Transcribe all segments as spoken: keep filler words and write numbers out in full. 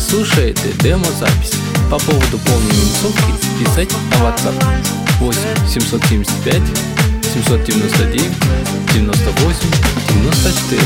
слушаете демо-запись. По поводу полной минусовки писать на WhatsApp восемь семьсот семьдесят пять семьсот девяносто девять девяносто восемь девяносто четыре.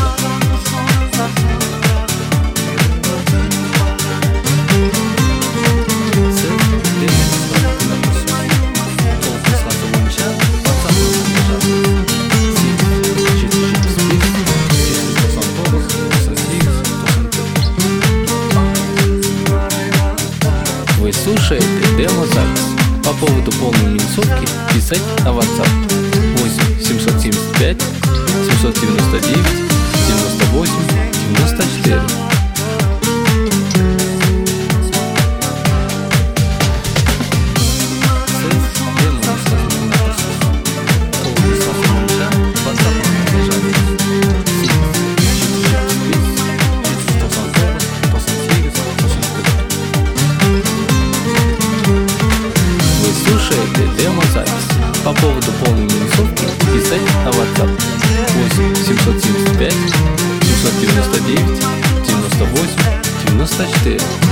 Вы слушаете демо-запись. По поводу полной минусовки писать на WhatsApp восемь семьсот семьдесят пять семьсот девяносто девять девяносто восемь девяносто четыре. Слушаете демо-запись. По поводу полной минусовки писать на WhatsApp восемь семьсот семьдесят пять семьсот девяносто девять девяносто восемь девяносто четыре.